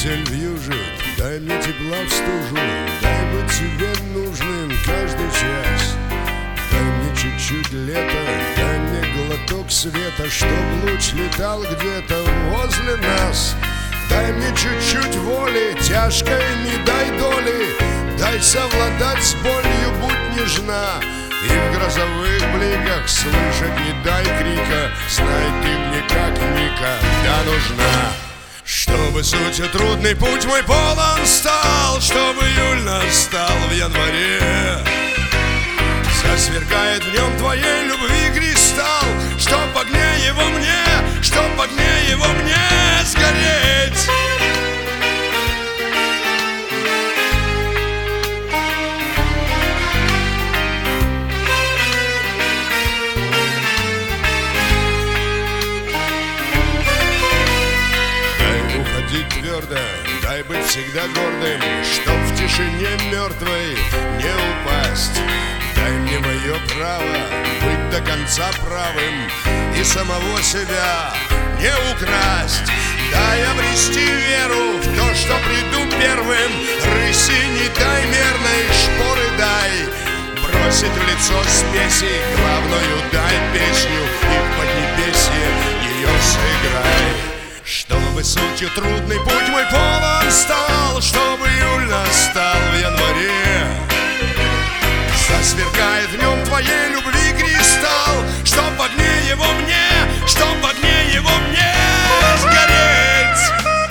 Метель вьюжит, дай мне тепла в стужу, дай быть тебе нужным каждый час. Дай мне чуть-чуть лета, дай мне глоток света, чтоб луч летал где-то возле нас. Дай мне чуть-чуть воли, тяжкой не дай доли, дай совладать с болью, будь нежна. И в грозовых бликах слышать не дай крика, знай ты мне как никогда нужна. Чтобы сутью трудный путь мой полон стал, чтобы июль настал в январе, засверкает в нем твоей любви кристалл, чтоб в огне его мне, чтоб в огне его мне сгореть. Твердо, дай быть всегда гордым, чтоб в тишине мертвой не упасть. Дай мне мое право быть до конца правым и самого себя не украсть. Дай обрести веру в то, что приду первым, рыси не дай мерной шпоры дай, бросить в лицо спеси, главную дай песню и в поднебесье ее сыграй. Чтобы сутью трудный путь мой полон стал, чтобы июль настал в январе, засверкает в нем твоей любви кристалл, чтоб в огне его мне, чтоб в огне его мне сгореть.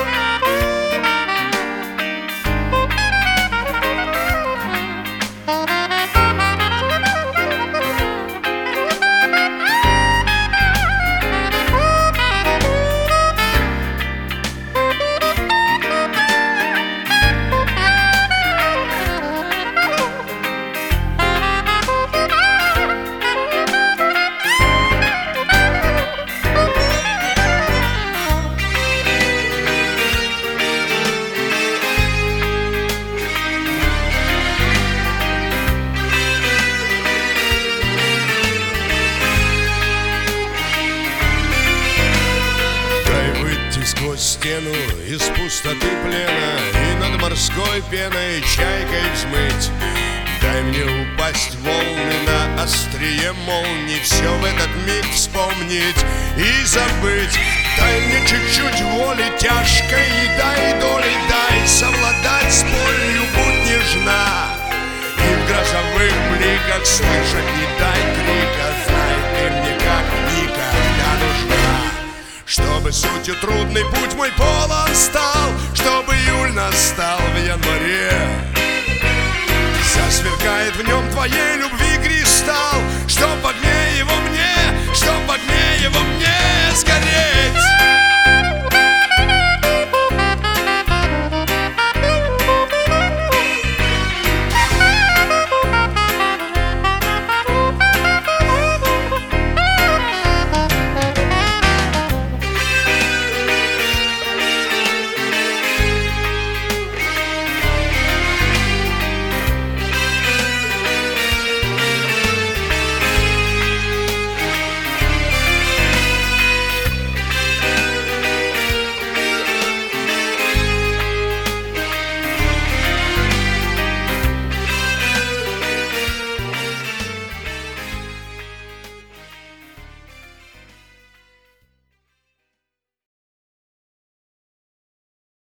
Сквозь стену из пустоты плена и над морской пеной чайкой взмыть. Дай мне упасть в волны на острие молний, все в этот миг вспомнить и забыть. Дай мне чуть-чуть воли тяжкой и дай доли, дай совладать с болью, будь нежна. И в грозовых бликах слышать не дай крика, знай ты мне как никогда нужна. Чтобы сутью трудный путь мой полон стал, чтобы июль настал в январе, засверкает в нем твоей любви кристалл, чтоб в огне его мне, чтоб в огне его мне сгореть.